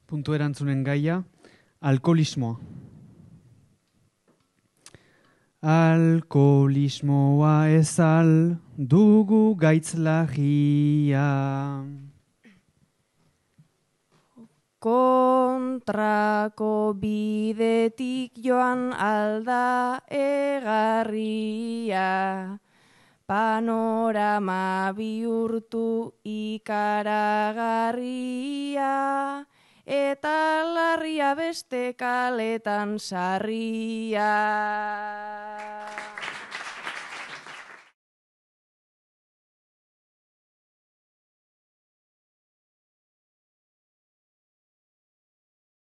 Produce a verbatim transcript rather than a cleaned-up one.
puntu erantzunen gaia, alkoholismoa. Alkoholismoa ezal dugu gaitz larria. Kontrako bidetik joan alda egarria, panorama bihurtu ikaragarria, eta larria beste kaletan sarria.